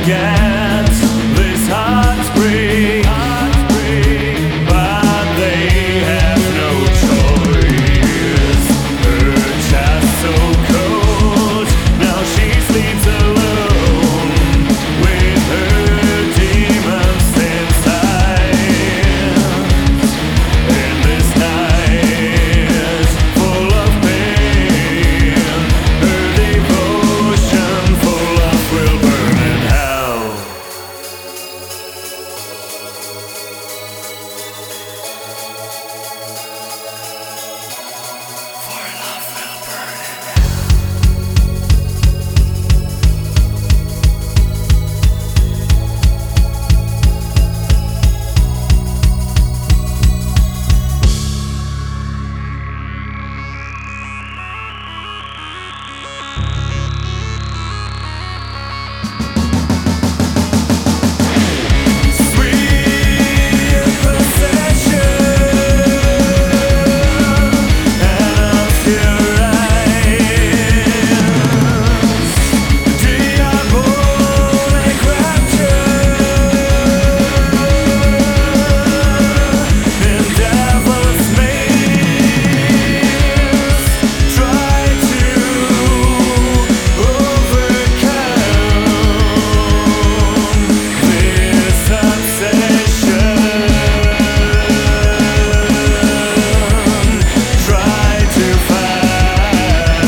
forget this heartbreak, but they have no choice. Her chest so cold, now she sleeps alone with her demons inside. In this night full of pain, her devotion for love will burn in hell. For love will burn in hell. Sweet possession, and of your eyes, diabolic rapture, and devil's maze try to overcome this obsession. Try to fight.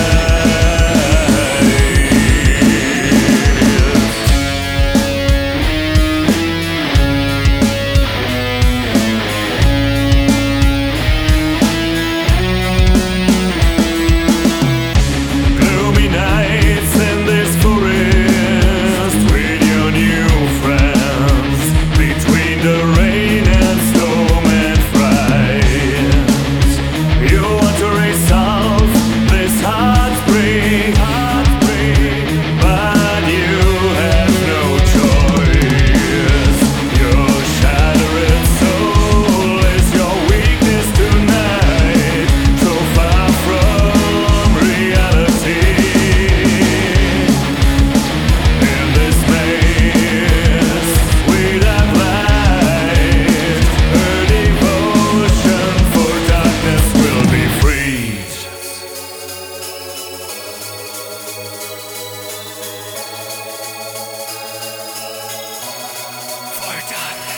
Gloomy nights in this forest with your new friends, between the rain and storm and fright. You want to resolve this heartbreak, but you have no choice. Your shattered soul is your weakness tonight, so far from reality. In this maze without light, her devotion for darkness will be freed. For darkness.